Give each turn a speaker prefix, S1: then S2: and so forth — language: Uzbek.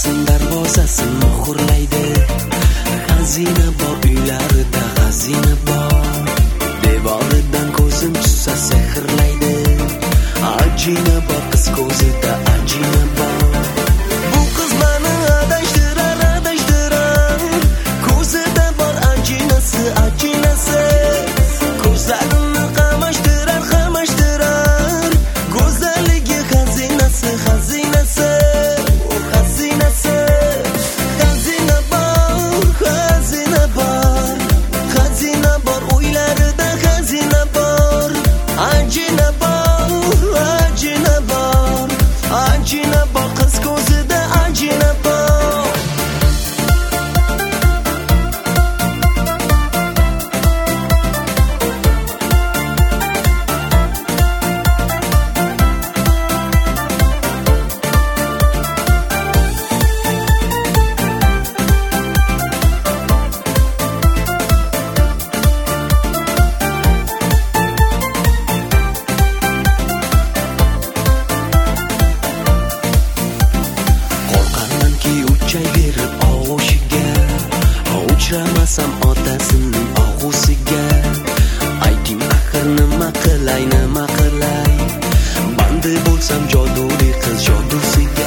S1: Qasin darvozasi muhrlaydi. Xazina bor uylarida, xazina bor. Devoridan ko'zim tushsa sehrlaydi. Ajina bor qiz ko'zida, ajina bor. Bu qiz meni adashtirar, adashtirar. Ko'zida bor ajinasi, ajinasi. Ko'zlarimni qamashtirar, qamashtirar. Go'zalligi xazinasi, xazinasi. Xazinasi. Xazina bor, xazina bor. Xazina bor uylarida, xazina bor. Ajina bor, ajina bor. Ajina bor qiz ko'zida, ajina bor. Qo'rqamanki uchayverib og'ushiga, uchramasam otasining og'usiga. Ayting axir nima qilay, nima qilay? Bandi bo'lsam joduli qiz jodusiga.